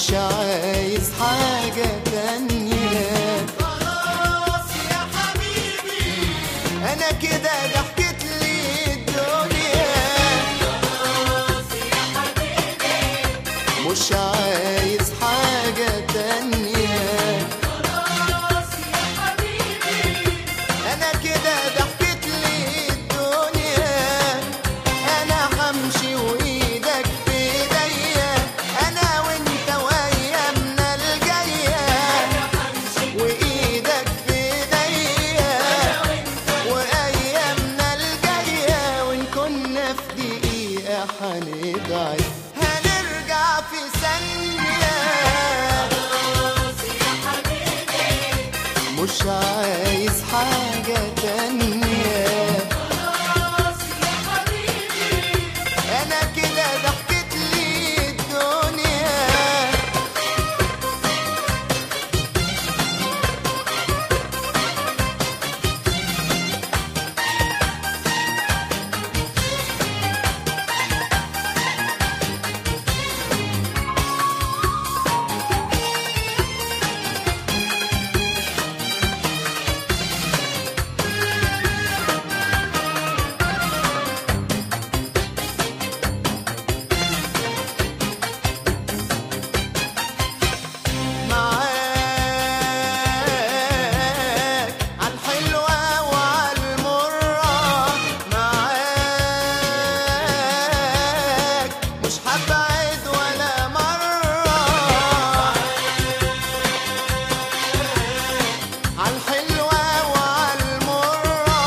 مش عايز حاجة تانية. خلاص يا حبيبي أنا كده ضحكت لي الدنيا. خلاص يا حبيبي مش عايز حاجة تانية. خلاص يا حبيبي أنا كده ضحكت لي الدنيا. أنا همشي وإيدك في إيديا، أنا وأنت وأيامنا الجاية. وإيدك في إيديا وأيامنا الجاية، وإن كنا في دقيقة هنبعد هنرجع في ثانية. خلاص يا حبيبي مش عايز حاجة تانية. خلاص يا حبيبي أنا كده ضحكت لي الدنيا. معاك عالحلوة وعالمرة، معاك مش هبعد ولا مرة. عالحلوة وعالمرة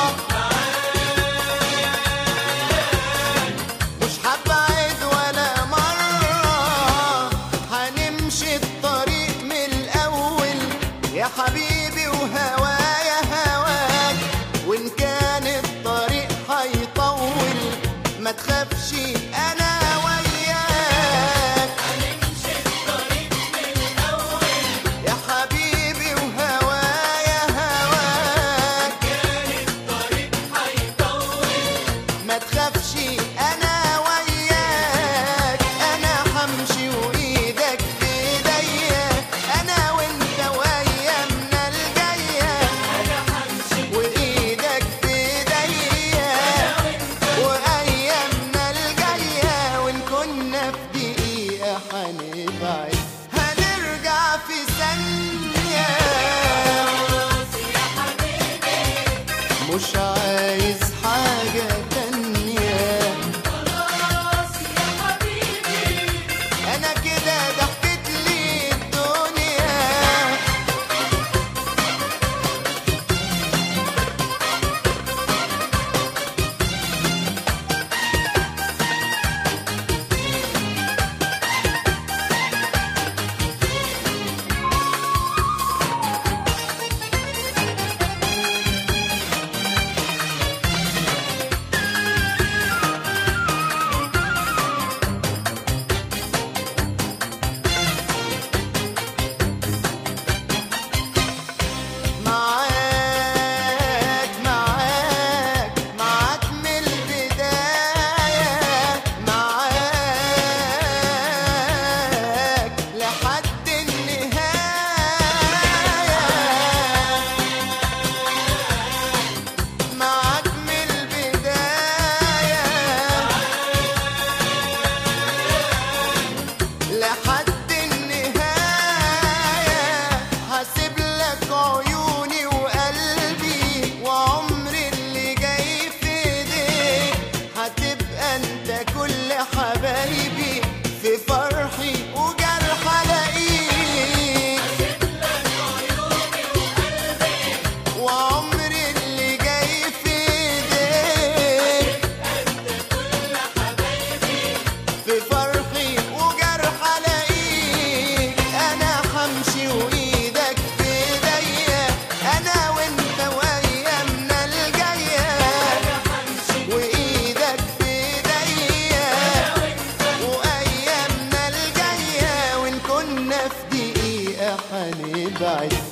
مش هبعد ولا مرة. هنمشي الطريق من الأول يا حبيبي، وهوايا هواك. وإن كان الطريق هيطول ما تخافش أنا وياك. هنمشي الطريق من الأول يا حبيبي وهوايا هواك. كان الطريق هيطول ما تخافش أنا وياك. أنا همشي وإيدك في إيديا، أنا وأنت وأيامنا الجاية. أنا همشي وإيدك في إيديا وأيامنا الجاية، وإن كنا في دقيقة هنبعد هنرجع في ثانية. خلاص يا حبيبي مش عايز حاجة تانية. خلاص يا حبيبي أنا كده ضحكت لي الدنيا. معاك من البداية. معاك لحد النهاية. معاك من البداية لحد النهاية. هسيب لك عيوني وقلبي وعمري اللي جاي في ايديك. هتبقى انت كل حبايبي في فرحي وجرح الاقيك. وعمري اللي جاي في ايديك في فرحي وجرح الاقيك. انا همشي وايدك في ايديا، انا وانت وايامنا الجايه. وايدك في ايديا وايامنا الجايه، وان كنا في دقيقه هنبعد